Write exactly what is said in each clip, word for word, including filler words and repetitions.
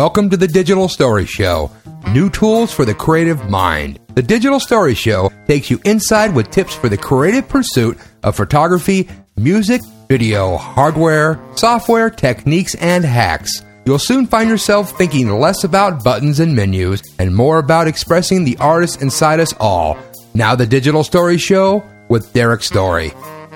Welcome to the Digital Story Show. New tools for the creative mind. The Digital Story Show takes you inside with tips for the creative pursuit of photography, music, video, hardware, software, techniques, and hacks. You'll soon find yourself thinking less about buttons and menus and more about expressing the artist inside us all. Now the Digital Story Show with Derek Story.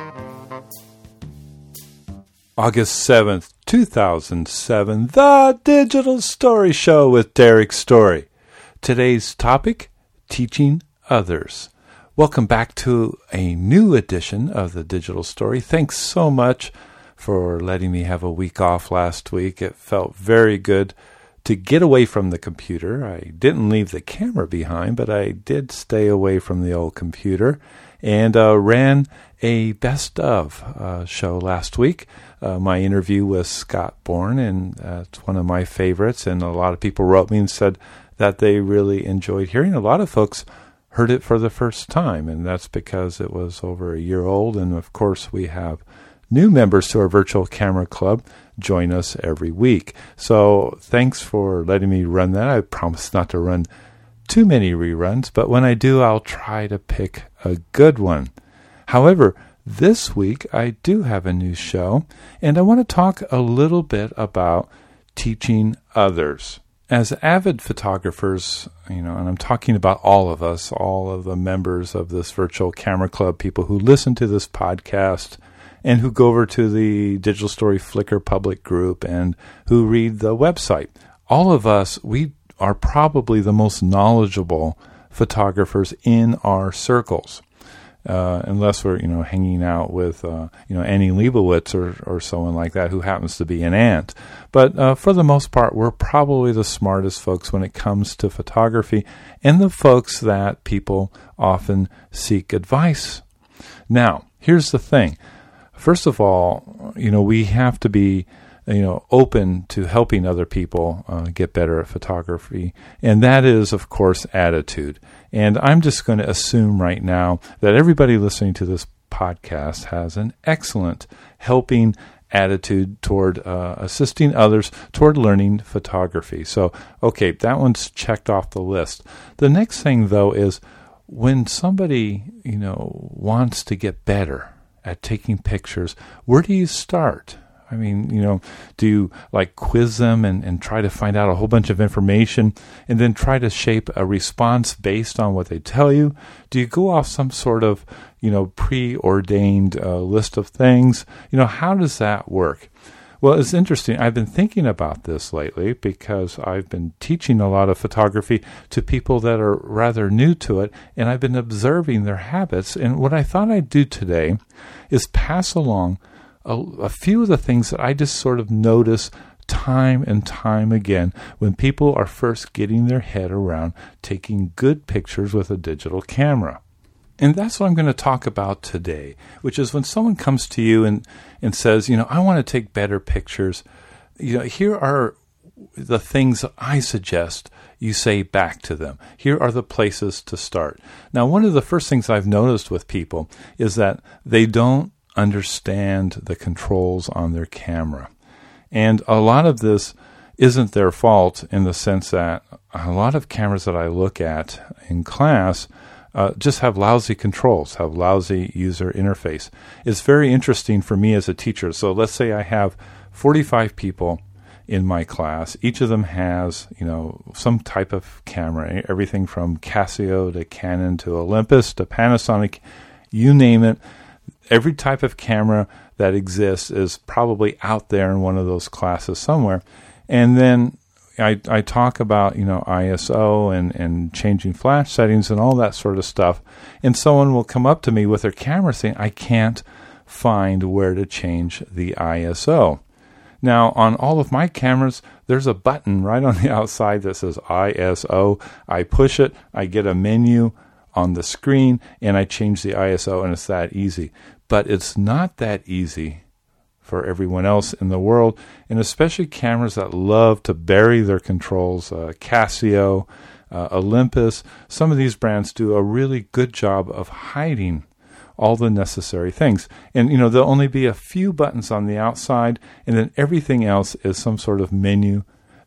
August seventh, two thousand seven, The Digital Story Show with Derek Story. Today's topic, teaching others. Welcome back to a new edition of The Digital Story. Thanks so much for letting me have a week off last week. It felt very good to get away from the computer. I didn't leave the camera behind, but I did stay away from the old computer and uh, ran a best of uh, show last week. Uh, my interview with Scott Bourne, and uh, it's one of my favorites, and a lot of people wrote me and said that they really enjoyed hearing. A lot of folks heard it for the first time, and that's because it was over a year old, and of course we have new members to our virtual camera club join us every week. So thanks for letting me run that. I promise not to run too many reruns, but when I do, I'll try to pick a good one. However, this week I do have a new show, and I want to talk a little bit about teaching others. As avid photographers, you know, and I'm talking about all of us, all of the members of this virtual camera club, people who listen to this podcast and who go over to the Digital Story Flickr public group and who read the website. All of us, we are probably the most knowledgeable photographers in our circles. Uh, unless we're, you know, hanging out with, uh, you know, Annie Leibovitz or, or someone like that who happens to be an aunt. But uh, for the most part, we're probably the smartest folks when it comes to photography and the folks that people often seek advice. Now, here's the thing. First of all, you know, we have to be, you know, open to helping other people uh, get better at photography. And that is, of course, attitude. And I'm just going to assume right now that everybody listening to this podcast has an excellent helping attitude toward uh, assisting others toward learning photography. So, okay, that one's checked off the list. The next thing, though, is when somebody, you know, wants to get better at taking pictures, where do you start? I mean, you know, do you like quiz them and, and try to find out a whole bunch of information and then try to shape a response based on what they tell you? Do you go off some sort of, you know, preordained uh, list of things? You know, how does that work? Well, it's interesting. I've been thinking about this lately because I've been teaching a lot of photography to people that are rather new to it, and I've been observing their habits. And what I thought I'd do today is pass along A, a few of the things that I just sort of notice time and time again when people are first getting their head around taking good pictures with a digital camera. And that's what I'm going to talk about today, which is when someone comes to you and, and says, you know, I want to take better pictures. You know, here are the things that I suggest you say back to them. Here are the places to start. Now, one of the first things I've noticed with people is that they don't understand the controls on their camera. And a lot of this isn't their fault in the sense that a lot of cameras that I look at in class uh, just have lousy controls, have lousy user interface. It's very interesting for me as a teacher. So let's say I have forty-five people in my class. Each of them has, you know, some type of camera, everything from Casio to Canon to Olympus to Panasonic, you name it. Every type of camera that exists is probably out there in one of those classes somewhere. And then I, I talk about, you know, I S O and, and changing flash settings and all that sort of stuff. And someone will come up to me with their camera saying, I can't find where to change the I S O. Now, on all of my cameras, there's a button right on the outside that says I S O. I push it, I get a menu on the screen, and I change the I S O, and it's that easy. But it's not that easy for everyone else in the world, and especially cameras that love to bury their controls. uh, Casio, uh, Olympus, some of these brands do a really good job of hiding all the necessary things. And, you know, there'll only be a few buttons on the outside, and then everything else is some sort of menu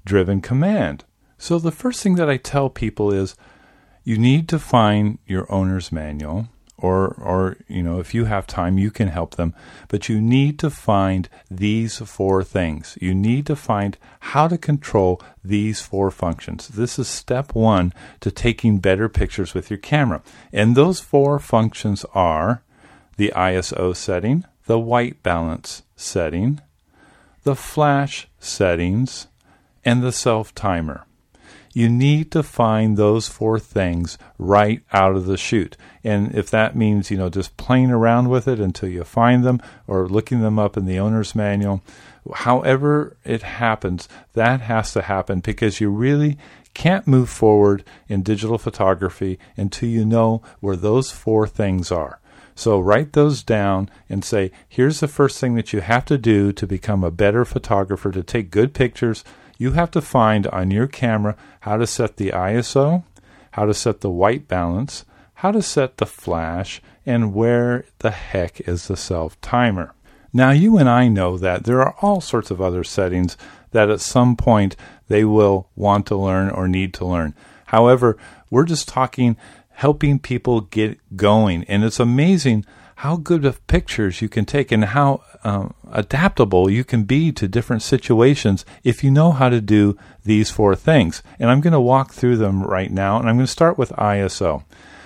driven command. So the first thing that I tell people is you need to find your owner's manual, or, or you know, if you have time, you can help them. But you need to find these four things. You need to find how to control these four functions. This is step one to taking better pictures with your camera. And those four functions are the I S O setting, the white balance setting, the flash settings, and the self-timer. You need to find those four things right out of the chute. And if that means, you know, just playing around with it until you find them or looking them up in the owner's manual, however it happens, that has to happen, because you really can't move forward in digital photography until you know where those four things are. So write those down and say, here's the first thing that you have to do to become a better photographer, to take good pictures. You have to find on your camera how to set the I S O, how to set the white balance, how to set the flash, and where the heck is the self-timer. Now, you and I know that there are all sorts of other settings that at some point they will want to learn or need to learn. However, we're just talking helping people get going, and it's amazing how good of pictures you can take and how um, adaptable you can be to different situations if you know how to do these four things. And I'm going to walk through them right now, and I'm going to start with I S O.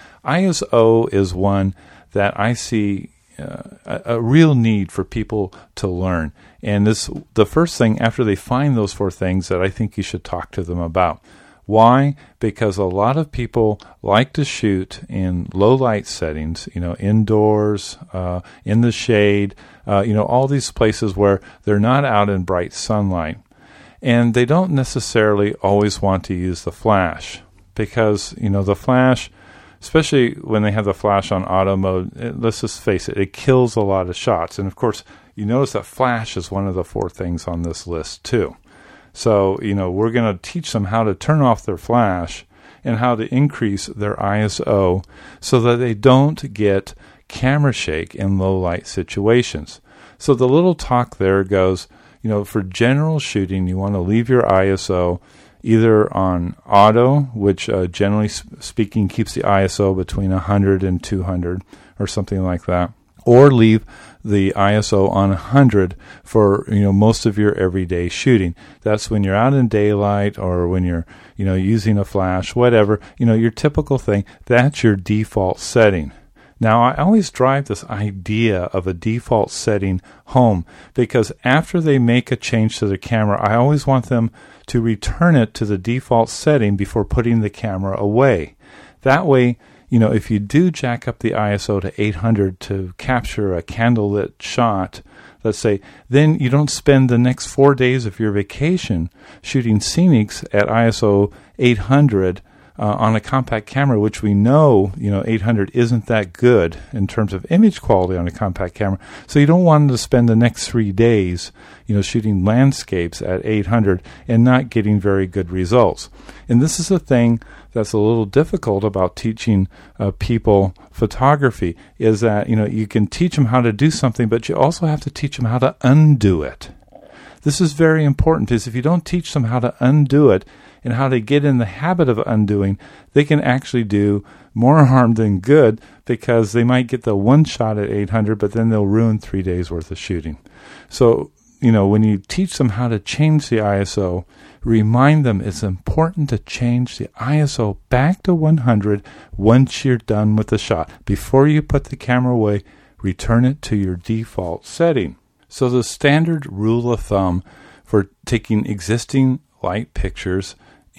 I S O is one that I see uh, a, a real need for people to learn. And this the first thing after they find those four things that I think you should talk to them about. Why? Because a lot of people like to shoot in low light settings, you know, indoors, uh, in the shade, uh, you know, all these places where they're not out in bright sunlight. And they don't necessarily always want to use the flash because, you know, the flash, especially when they have the flash on auto mode, it, let's just face it, it kills a lot of shots. And of course, you notice that flash is one of the four things on this list too. So, you know, we're going to teach them how to turn off their flash and how to increase their I S O so that they don't get camera shake in low light situations. So the little talk there goes, you know, for general shooting, you want to leave your I S O either on auto, which uh, generally speaking keeps the I S O between one hundred and two hundred or something like that, or leave the I S O on one hundred for, you know, most of your everyday shooting. That's when you're out in daylight or when you're, you know, using a flash, whatever, you know, your typical thing. That's your default setting. Now, I always drive this idea of a default setting home because after they make a change to the camera, I always want them to return it to the default setting before putting the camera away. That way, you know, if you do jack up the I S O to eight hundred to capture a candlelit shot, let's say, then you don't spend the next four days of your vacation shooting scenics at I S O eight hundred uh, on a compact camera, which we know, you know, eight hundred isn't that good in terms of image quality on a compact camera. So you don't want them to spend the next three days, you know, shooting landscapes at eight hundred and not getting very good results. And this is the thing that's a little difficult about teaching uh, people photography is that, you know, you can teach them how to do something, but you also have to teach them how to undo it. This is very important because if you don't teach them how to undo it and how to get in the habit of undoing, they can actually do more harm than good because they might get the one shot at eight hundred, but then they'll ruin three days worth of shooting. So, you know, when you teach them how to change the I S O, remind them it's important to change the I S O back to one hundred once you're done with the shot. Before you put the camera away, return it to your default setting. So the standard rule of thumb for taking existing light pictures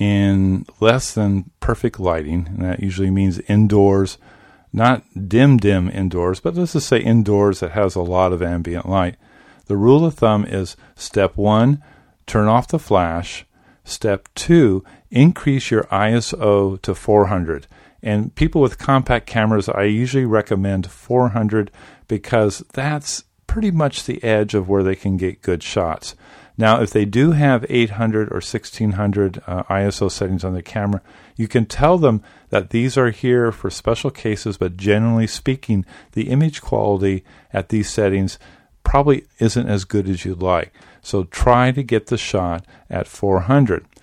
in less than perfect lighting, and that usually means indoors, not dim, dim indoors, but let's just say indoors that has a lot of ambient light. The rule of thumb is step one, turn off the flash. Step two, increase your I S O to four hundred. And people with compact cameras, I usually recommend four hundred because that's pretty much the edge of where they can get good shots. Now, if they do have eight hundred or sixteen hundred uh, I S O settings on their camera, you can tell them that these are here for special cases, but generally speaking, the image quality at these settings probably isn't as good as you'd like. So try to get the shot at four hundred.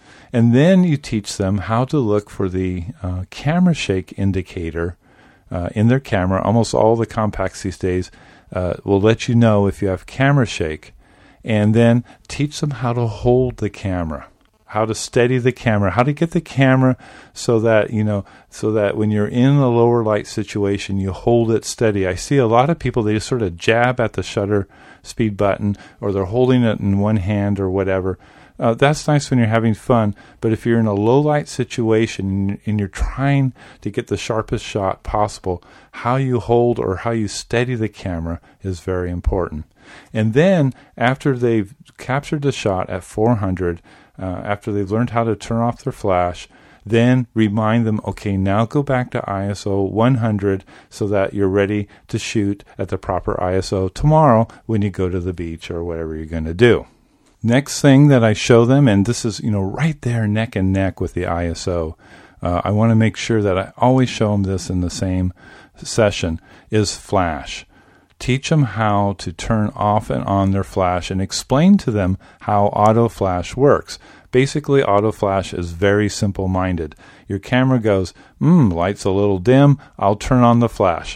And then you teach them how to look for the uh, camera shake indicator uh, in their camera. Almost all the compacts these days uh, will let you know if you have camera shake. And then teach them how to hold the camera, how to steady the camera, how to get the camera so that, you know, so that when you're in a lower light situation, you hold it steady. I see a lot of people, they just sort of jab at the shutter speed button, or they're holding it in one hand or whatever. Uh, that's nice when you're having fun, but if you're in a low light situation and you're trying to get the sharpest shot possible, how you hold or how you steady the camera is very important. And then after they've captured the shot at four hundred, uh, after they've learned how to turn off their flash, then remind them, okay, now go back to I S O one hundred so that you're ready to shoot at the proper I S O tomorrow when you go to the beach or whatever you're going to do. Next thing that I show them, and this is, you know, right there neck and neck with the I S O, uh, I want to make sure that I always show them this in the same session, is flash. Teach them how to turn off and on their flash and explain to them how auto flash works. Basically, auto flash is very simple-minded. Your camera goes, hmm, light's a little dim, I'll turn on the flash.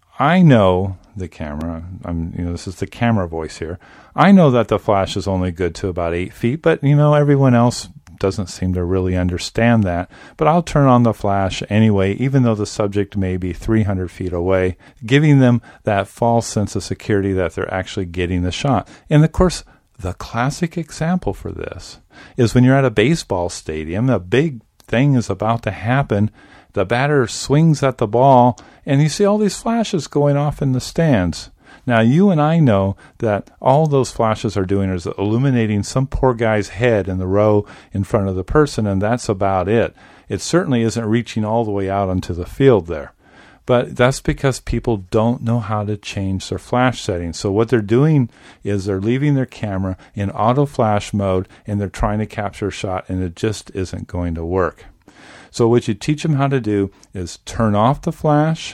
I know the camera, I'm, you know, this is the camera voice here. I know that the flash is only good to about eight feet, but, you know, everyone else doesn't seem to really understand that. But I'll turn on the flash anyway, even though the subject may be three hundred feet away, giving them that false sense of security that they're actually getting the shot. And, of course, the classic example for this is when you're at a baseball stadium, a big thing is about to happen, the batter swings at the ball, and you see all these flashes going off in the stands. Now, you and I know that all those flashes are doing is illuminating some poor guy's head in the row in front of the person, and that's about it. It certainly isn't reaching all the way out onto the field there. But that's because people don't know how to change their flash settings. So what they're doing is they're leaving their camera in auto flash mode, and they're trying to capture a shot, and it just isn't going to work. So what you teach them how to do is turn off the flash,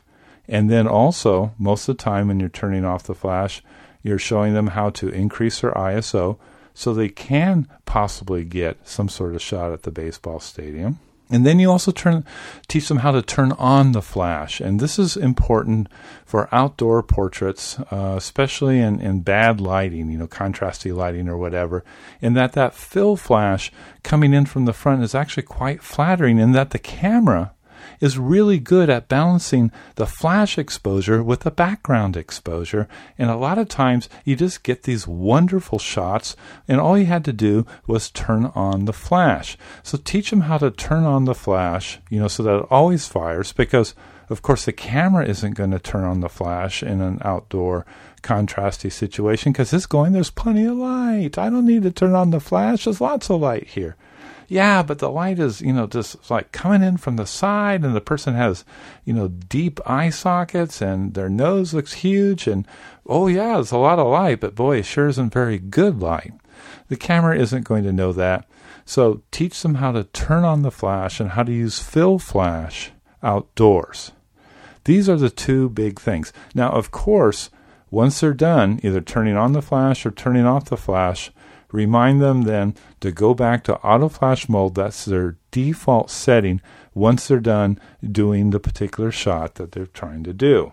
and then also, most of the time when you're turning off the flash, you're showing them how to increase their I S O so they can possibly get some sort of shot at the baseball stadium. And then you also turn, teach them how to turn on the flash. And this is important for outdoor portraits, uh, especially in, in bad lighting, you know, contrasty lighting or whatever, in that that fill flash coming in from the front is actually quite flattering, in that the camera is really good at balancing the flash exposure with the background exposure. And a lot of times you just get these wonderful shots, and all you had to do was turn on the flash. So teach them how to turn on the flash, you know, so that it always fires, because of course the camera isn't going to turn on the flash in an outdoor contrasty situation, because it's going, there's plenty of light. I don't need to turn on the flash. There's lots of light here. Yeah, but the light is, you know, just like coming in from the side, and the person has, you know, deep eye sockets, and their nose looks huge, and, oh yeah, there's a lot of light, but boy, it sure isn't very good light. The camera isn't going to know that. So teach them how to turn on the flash and how to use fill flash outdoors. These are the two big things. Now, of course, once they're done, either turning on the flash or turning off the flash, remind them then to go back to auto flash mode. That's their default setting once they're done doing the particular shot that they're trying to do.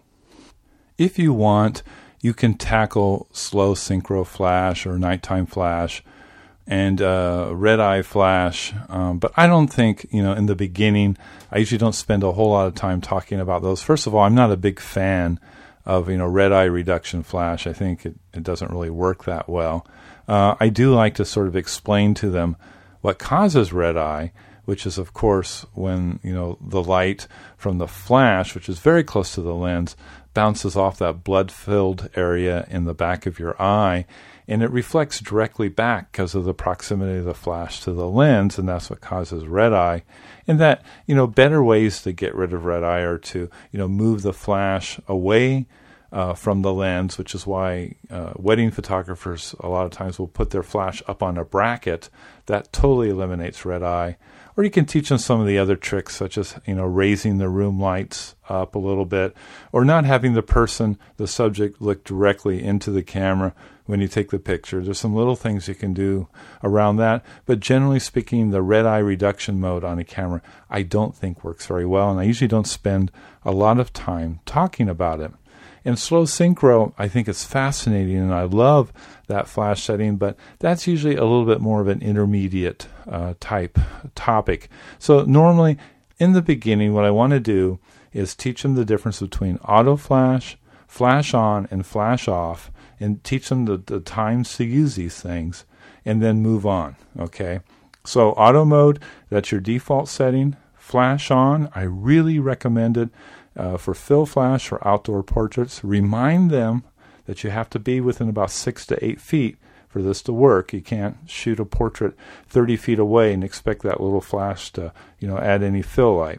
If you want, you can tackle slow synchro flash or nighttime flash and uh, red eye flash, um, but I don't think, you know, in the beginning, I usually don't spend a whole lot of time talking about those. First of all, I'm not a big fan of, you know, red eye reduction flash. I think it, it doesn't really work that well. Uh, I do like to sort of explain to them what causes red eye, which is, of course, when, you know, the light from the flash, which is very close to the lens, bounces off that blood-filled area in the back of your eye, and it reflects directly back because of the proximity of the flash to the lens, and that's what causes red eye. And that, you know, better ways to get rid of red eye are to, you know, move the flash away uh, from the lens, which is why uh, wedding photographers a lot of times will put their flash up on a bracket. That totally eliminates red eye. Or you can teach them some of the other tricks, such as, you know, raising the room lights up a little bit, or not having the person, the subject, look directly into the camera when you take the picture. There's some little things you can do around that, but generally speaking, the red eye reduction mode on a camera I don't think works very well, and I usually don't spend a lot of time talking about it. In slow synchro, I think it's fascinating, and I love that flash setting, but that's usually a little bit more of an intermediate uh, type topic. So normally, in the beginning, what I want to do is teach them the difference between auto flash, flash on, and flash off, and teach them the, the times to use these things, and then move on, okay? So auto mode, that's your default setting. Flash on, I really recommend it. Uh, for fill flash for outdoor portraits, remind them that you have to be within about six to eight feet for this to work. You can't shoot a portrait thirty feet away and expect that little flash to, you know, add any fill light.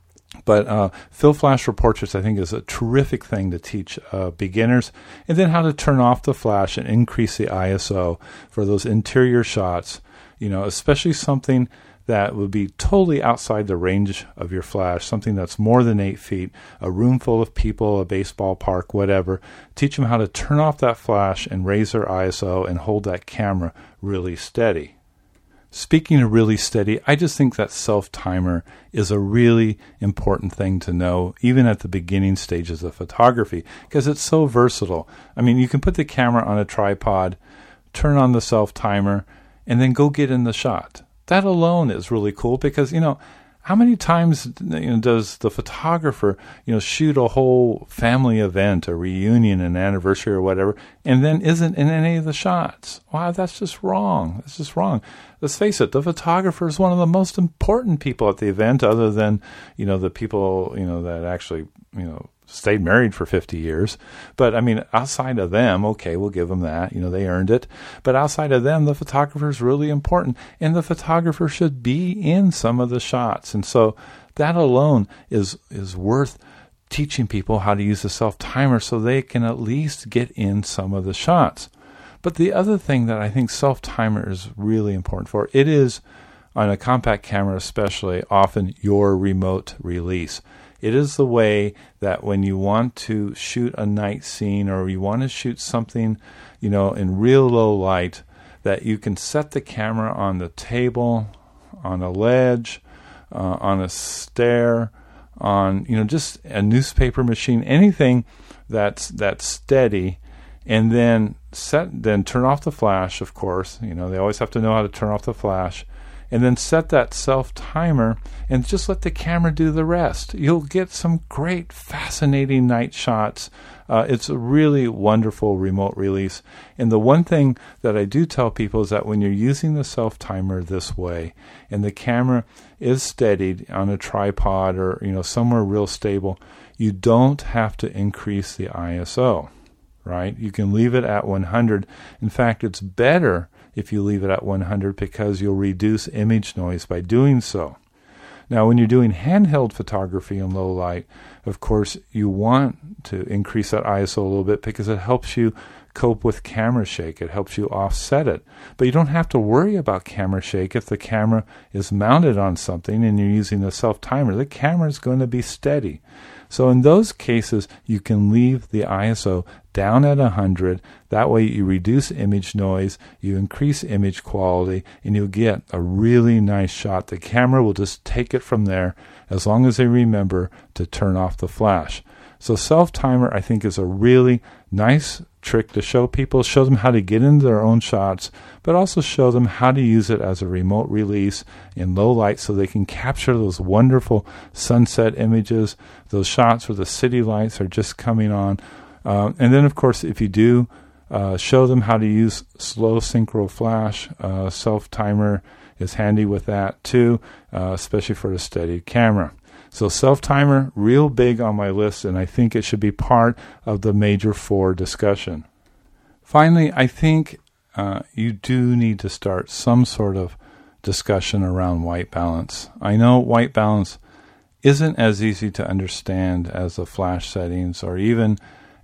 But uh, fill flash for portraits, I think, is a terrific thing to teach uh, beginners. And then how to turn off the flash and increase the I S O for those interior shots, you know, especially something that would be totally outside the range of your flash, something that's more than eight feet, a room full of people, a baseball park, whatever. Teach them how to turn off that flash and raise their I S O and hold that camera really steady. Speaking of really steady, I just think that self-timer is a really important thing to know, even at the beginning stages of photography, because it's so versatile. I mean, you can put the camera on a tripod, turn on the self-timer, and then go get in the shot. That alone is really cool because, you know, how many times you know, does the photographer, you know, shoot a whole family event, a reunion, an anniversary or whatever, and then isn't in any of the shots? Wow, that's just wrong. That's just wrong. Let's face it, the photographer is one of the most important people at the event, other than, you know, the people, you know, that actually, you know, stayed married for fifty years. But I mean, outside of them, okay, we'll give them that, you know, they earned it. But outside of them, the photographer is really important, and the photographer should be in some of the shots. And so that alone is is worth teaching people how to use the self-timer so they can at least get in some of the shots. But the other thing that I think self-timer is really important for, it is, on a compact camera especially, often your remote release. It is the way that when you want to shoot a night scene or you want to shoot something, you know, in real low light, that you can set the camera on the table, on a ledge, uh, on a stair, on, you know, just a newspaper machine, anything that's that's steady, and then set, then turn off the flash, of course. You know, they always have to know how to turn off the flash. And then set that self-timer and just let the camera do the rest. You'll get some great, fascinating night shots. Uh, it's a really wonderful remote release. And the one thing that I do tell people is that when you're using the self-timer this way and the camera is steadied on a tripod or, you know, somewhere real stable, you don't have to increase the I S O, right? You can leave it at one hundred. In fact, it's better if you leave it at one hundred because you'll reduce image noise by doing so. Now, when you're doing handheld photography in low light, of course, you want to increase that I S O a little bit because it helps you cope with camera shake. It helps you offset it. But you don't have to worry about camera shake if the camera is mounted on something and you're using the self-timer. The camera is going to be steady. So in those cases, you can leave the I S O down at one hundred. That way you reduce image noise, you increase image quality, and you'll get a really nice shot. The camera will just take it from there as long as they remember to turn off the flash. So self-timer, I think, is a really nice trick to show people, show them how to get into their own shots, but also show them how to use it as a remote release in low light so they can capture those wonderful sunset images, those shots where the city lights are just coming on. Um, and then, of course, if you do uh, show them how to use slow synchro flash, uh, self-timer is handy with that too, uh, especially for a steady camera. So self-timer, real big on my list, and I think it should be part of the major four discussion. Finally, I think uh, you do need to start some sort of discussion around white balance. I know white balance isn't as easy to understand as the flash settings or even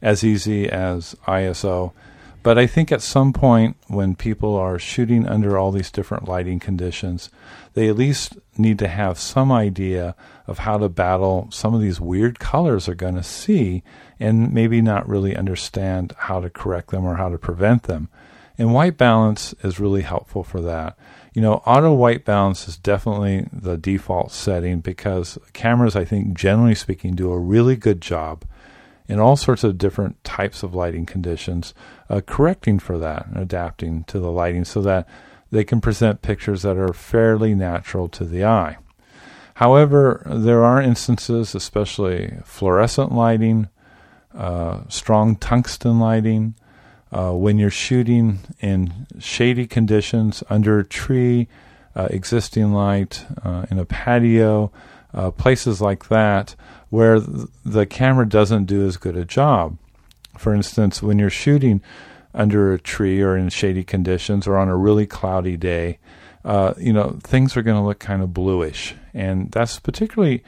as easy as I S O. But I think at some point when people are shooting under all these different lighting conditions, they at least need to have some idea of how to battle some of these weird colors they're going to see and maybe not really understand how to correct them or how to prevent them. And white balance is really helpful for that. You know, auto white balance is definitely the default setting because cameras, I think, generally speaking, do a really good job in all sorts of different types of lighting conditions, uh, correcting for that and adapting to the lighting so that they can present pictures that are fairly natural to the eye. However, there are instances, especially fluorescent lighting, uh, strong tungsten lighting, uh, when you're shooting in shady conditions under a tree, uh, existing light, uh, in a patio, uh, places like that, where th- the camera doesn't do as good a job. For instance, when you're shooting under a tree or in shady conditions or on a really cloudy day, uh, you know, things are going to look kind of bluish. And that's particularly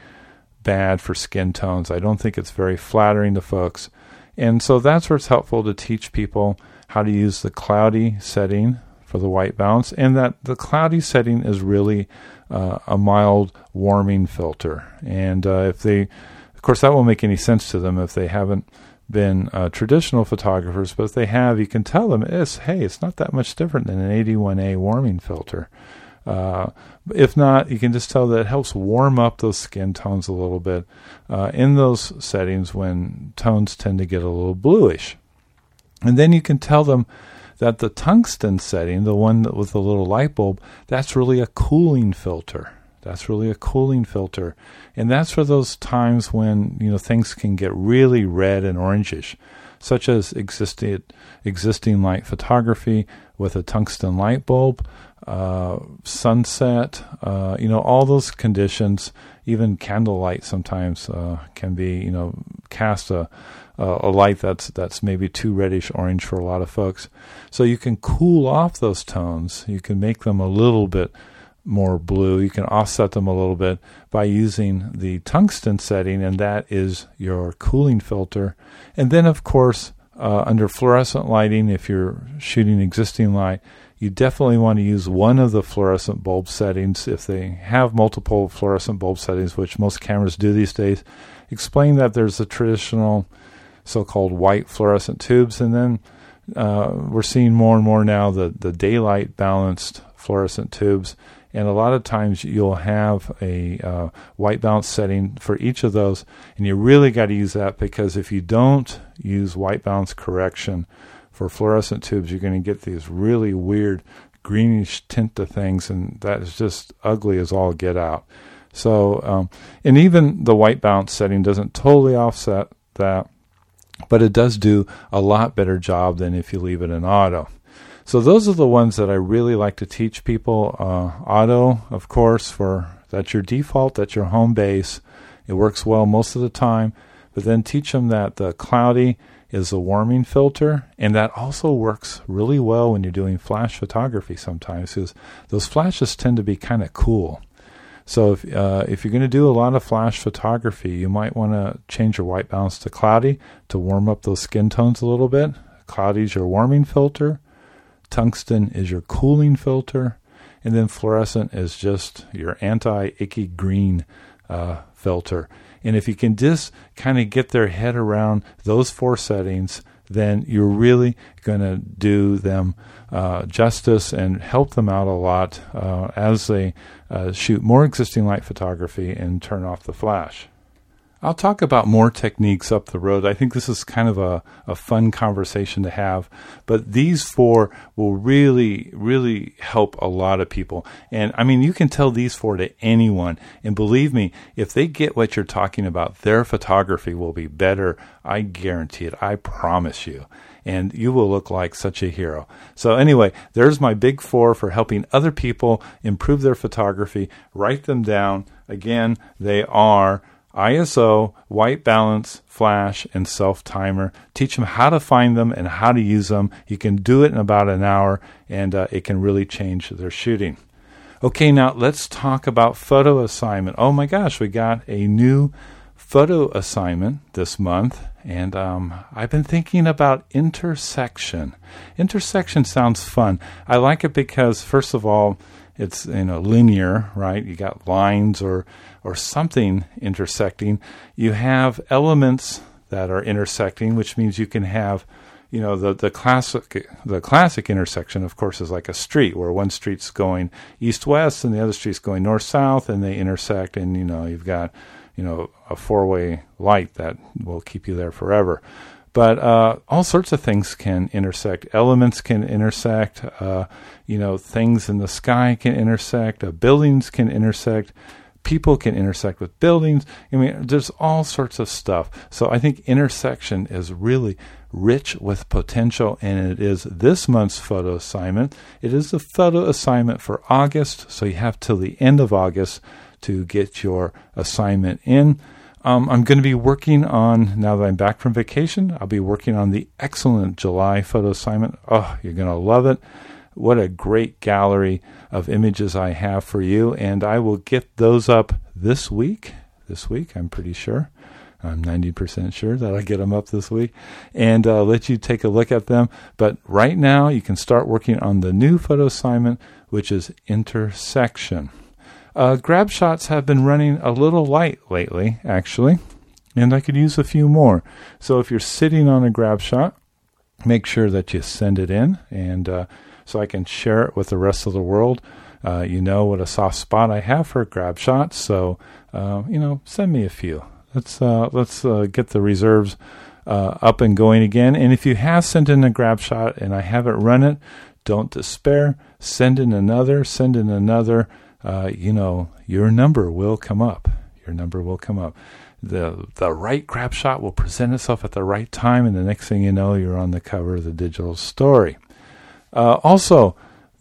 bad for skin tones. I don't think it's very flattering to folks. And so that's where it's helpful to teach people how to use the cloudy setting for the white balance, and that the cloudy setting is really uh, a mild warming filter. And uh, if they, of course, that won't make any sense to them if they haven't been uh, traditional photographers, but if they have, you can tell them, it's, hey, it's not that much different than an eighty-one A warming filter. Uh, if not, you can just tell that it helps warm up those skin tones a little bit uh, in those settings when tones tend to get a little bluish. And then you can tell them that the tungsten setting, the one that with the little light bulb, that's really a cooling filter. That's really a cooling filter. And that's for those times when, you know, things can get really red and orangish, such as existing, existing light photography with a tungsten light bulb, uh, sunset, uh, you know, all those conditions, even candlelight sometimes uh, can be, you know, cast a, a light that's that's maybe too reddish orange for a lot of folks. So you can cool off those tones. You can make them a little bit more blue. You can offset them a little bit by using the tungsten setting, and that is your cooling filter. And then, of course, uh, under fluorescent lighting, if you're shooting existing light, you definitely want to use one of the fluorescent bulb settings. If they have multiple fluorescent bulb settings, which most cameras do these days, explain that there's a traditional so-called white fluorescent tubes, and then uh, we're seeing more and more now the, the daylight balanced fluorescent tubes. And a lot of times you'll have a uh, white balance setting for each of those, and you really got to use that, because if you don't use white balance correction for fluorescent tubes, you're going to get these really weird greenish tint to things, and that is just ugly as all get out. So, um, and even the white balance setting doesn't totally offset that, but it does do a lot better job than if you leave it in auto. So those are the ones that I really like to teach people. Uh, auto, of course, for that's your default, that's your home base. It works well most of the time. But then teach them that the cloudy is a warming filter, and that also works really well when you're doing flash photography sometimes, because those flashes tend to be kind of cool. So if uh, if you're going to do a lot of flash photography, you might want to change your white balance to cloudy to warm up those skin tones a little bit. Cloudy is your warming filter. Tungsten is your cooling filter, and then fluorescent is just your anti-icky green uh, filter. And if you can just kind of get their head around those four settings, then you're really going to do them uh, justice and help them out a lot uh, as they uh, shoot more existing light photography and turn off the flash. I'll talk about more techniques up the road. I think this is kind of a, a fun conversation to have, but these four will really, really help a lot of people. And I mean, you can tell these four to anyone, and believe me, if they get what you're talking about, their photography will be better. I guarantee it. I promise you. And you will look like such a hero. So anyway, there's my big four for helping other people improve their photography. Write them down. Again, they are I S O, white balance, flash, and self-timer. Teach them how to find them and how to use them. You can do it in about an hour, and uh, it can really change their shooting. Okay, now let's talk about photo assignment. Oh my gosh, we got a new photo assignment this month, And um, I've been thinking about intersection. Intersection sounds fun. I like it because, first of all, it's, you know, linear, right? You got lines or or something intersecting. You have elements that are intersecting, which means you can have, you know, the the classic the classic intersection, of course, is like a street where one street's going east-west and the other street's going north-south, and they intersect, and, you know, you've got, you know, a four-way light that will keep you there forever. But uh, all sorts of things can intersect. Elements can intersect. Uh, you know, things in the sky can intersect. Uh, buildings can intersect. People can intersect with buildings. I mean, there's all sorts of stuff. So I think intersection is really rich with potential, and it is this month's photo assignment. It is the photo assignment for August, so you have till the end of August to get your assignment in. Um, I'm going to be working on, now that I'm back from vacation, I'll be working on the excellent July photo assignment. Oh, you're going to love it. What a great gallery of images I have for you, and I will get those up this week. This week, I'm pretty sure. I'm ninety percent sure that I'll get them up this week and uh, let you take a look at them. But right now, you can start working on the new photo assignment, which is intersection. Uh, grab shots have been running a little light lately, actually, and I could use a few more. So if you're sitting on a grab shot, make sure that you send it in, and uh, so I can share it with the rest of the world. Uh, you know what a soft spot I have for grab shots, so uh, you know, send me a few. Let's uh, let's uh, get the reserves uh, up and going again. And if you have sent in a grab shot and I haven't run it, don't despair. Send in another. Send in another. Uh, you know, your number will come up. Your number will come up. The the right grab shot will present itself at the right time, and the next thing you know, you're on the cover of the Digital Story. Uh, also,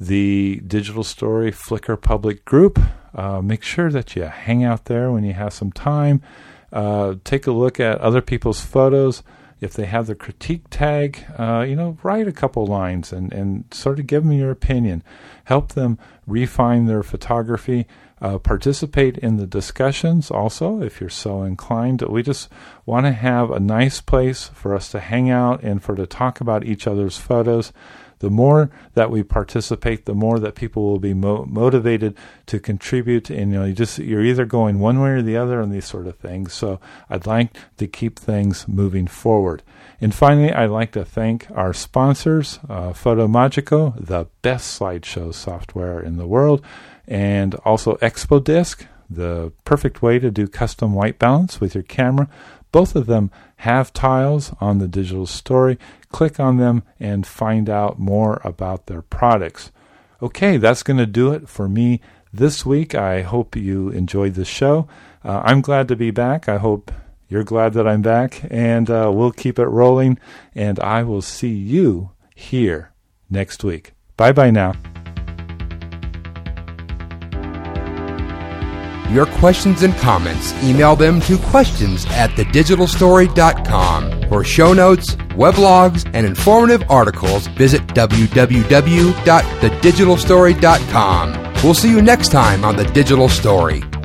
the Digital Story Flickr public group. Uh, make sure that you hang out there when you have some time. Uh, take a look at other people's photos. If they have the critique tag, uh, you know, write a couple lines and, and sort of give them your opinion. Help them refine their photography. Uh, participate in the discussions also, if you're so inclined. We just want to have a nice place for us to hang out and for to talk about each other's photos. The more that we participate, the more that people will be mo- motivated to contribute. And you know, you just you're either going one way or the other on these sort of things. So I'd like to keep things moving forward. And finally, I'd like to thank our sponsors, uh, PhotoMagico, the best slideshow software in the world, and also ExpoDisc, the perfect way to do custom white balance with your camera. Both of them have tiles on the Digital Story. Click on them and find out more about their products. Okay, that's going to do it for me this week. I hope you enjoyed the show. Uh, I'm glad to be back. I hope you're glad that I'm back. And uh, we'll keep it rolling. And I will see you here next week. Bye-bye now. Your questions and comments, email them to questions at the digital story dot com. For show notes, weblogs, and informative articles, visit w w w dot the digital story dot com. We'll see you next time on The Digital Story.